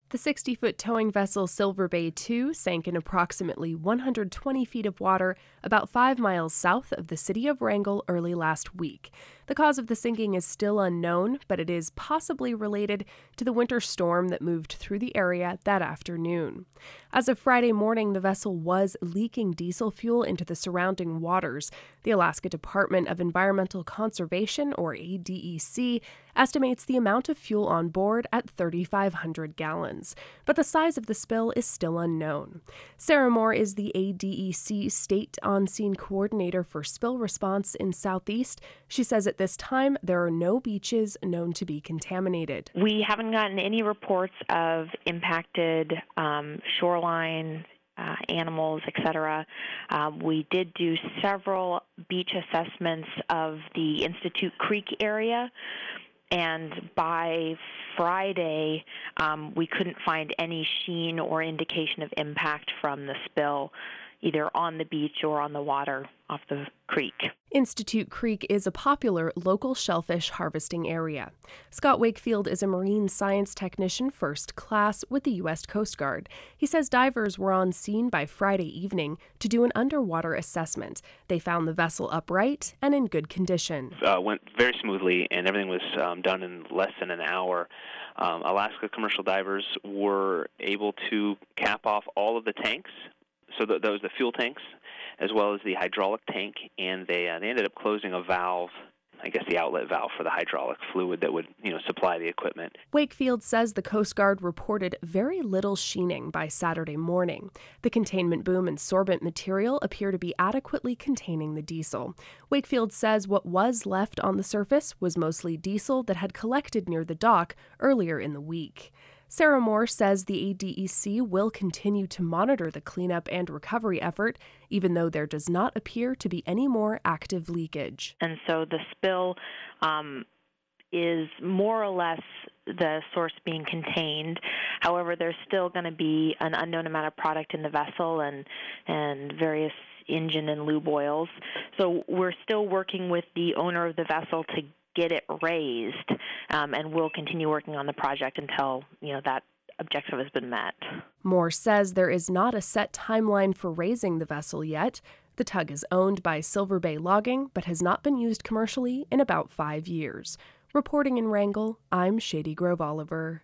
The 60-foot towing vessel Silver Bay II sank in approximately 120 feet of water about 5 miles south of the city of Wrangell early last week. The cause of the sinking is still unknown, but it is possibly related to the winter storm that moved through the area that afternoon. As of Friday morning, the vessel was leaking diesel fuel into the surrounding waters. The Alaska Department of Environmental Conservation, or ADEC, estimates the amount of fuel on board at 3,500 gallons. But the size of the spill is still unknown. Sarah Moore is the ADEC State On-Scene Coordinator for Spill Response in Southeast. She says at this time there are no beaches known to be contaminated. We haven't gotten any reports of impacted shoreline animals, etc. We did do several beach assessments of the Institute Creek area, and by Friday, we couldn't find any sheen or indication of impact from the spill, either on the beach or on the water off the creek. Institute Creek is a popular local shellfish harvesting area. Scott Wakefield is a marine science technician first class with the U.S. Coast Guard. He says divers were on scene by Friday evening to do an underwater assessment. They found the vessel upright and in good condition. Went very smoothly, and everything was done in less than an hour. Alaska commercial divers were able to cap off all of the tanks, so those the fuel tanks, as well as the hydraulic tank, and they ended up closing a valve, I guess the outlet valve for the hydraulic fluid that would supply the equipment. Wakefield says the Coast Guard reported very little sheening by Saturday morning. The containment boom and sorbent material appear to be adequately containing the diesel. Wakefield says what was left on the surface was mostly diesel that had collected near the dock earlier in the week. Sarah Moore says the ADEC will continue to monitor the cleanup and recovery effort, even though there does not appear to be any more active leakage. And so the spill is more or less the source being contained. However, there's still going to be an unknown amount of product in the vessel and various engine and lube oils. So we're still working with the owner of the vessel to get it raised, and we'll continue working on the project until that objective has been met. Moore says there is not a set timeline for raising the vessel yet. The tug is owned by Silver Bay Logging, but has not been used commercially in about 5 years. Reporting in Wrangell, I'm Shady Grove Oliver.